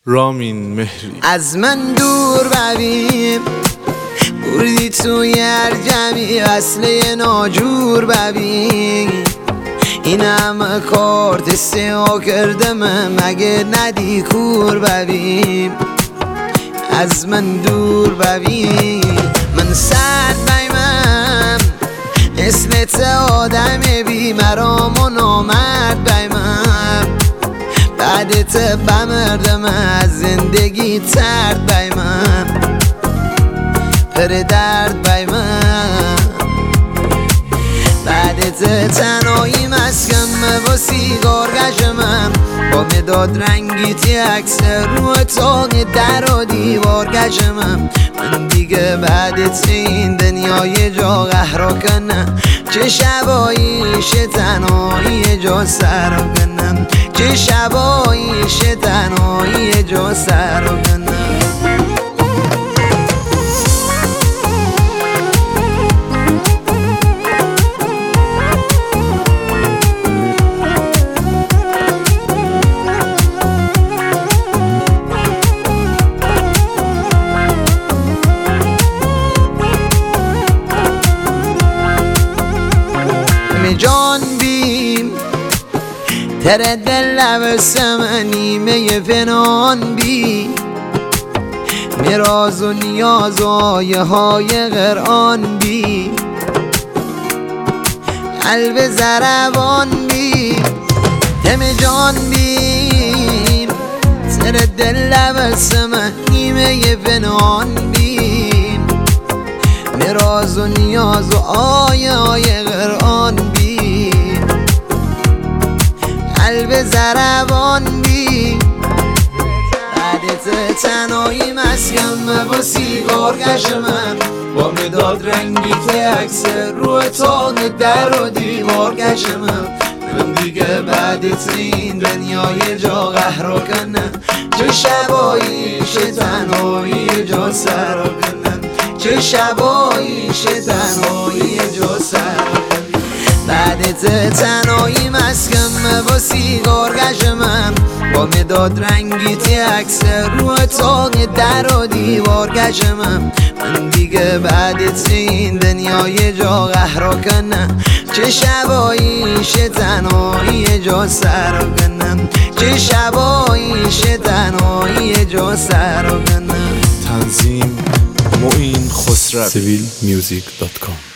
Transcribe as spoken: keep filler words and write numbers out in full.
رامین مهری. از من دور ببین بردی توی هر جمعی اصله ناجور ببین این همه کارت سیاه کردم مگه ندی کور ببین از من دور ببین من سر بیمم اسمت آدم بی مرام و نامرد بیمم بعدت بمردم از زندگی ترد بیمم پر درد بیمم بعدت تنهایی مسکم با سیگار گشمم با مداد رنگی تی عکس رو تاق در و دیوار گشمم من دیگه بعدت این دنیای جا قهرا کنم چه شباییش تنهایی جا سر کنم چه شباییش تنهایی جا سر کنم جان بیم تر دل لبسم نیمه فنان بی میراز و نیاز و آیه های قرآن بی قلب زربان بی تم جان بیم تر دل لبسم نیمه فنان بی میراز و نیاز و آیه های قرآن بی قلب زربان بی بعدت تنهایی مسکم با سیگار گشمم با مداد رنگی که عکس رو تاق در و دیوار گشمم من دیگه بعدت این دنیای جا قهرا کنم چه شباییش تنهایی جا سر کنم چه شباییش تنهایی جا سر بعدت تنهایی مسکم با سیگار گشمم با مداد رنگی تی عکس رو تاق در و دیوار گشمم من دیگه بعدت این دنیای جا قهرا کنم چه شباییش تنهایی جا سر کنم چه شباییش تنهایی جا سر کنم. تنظیم معین خسروی سیویل میوزیک دات کام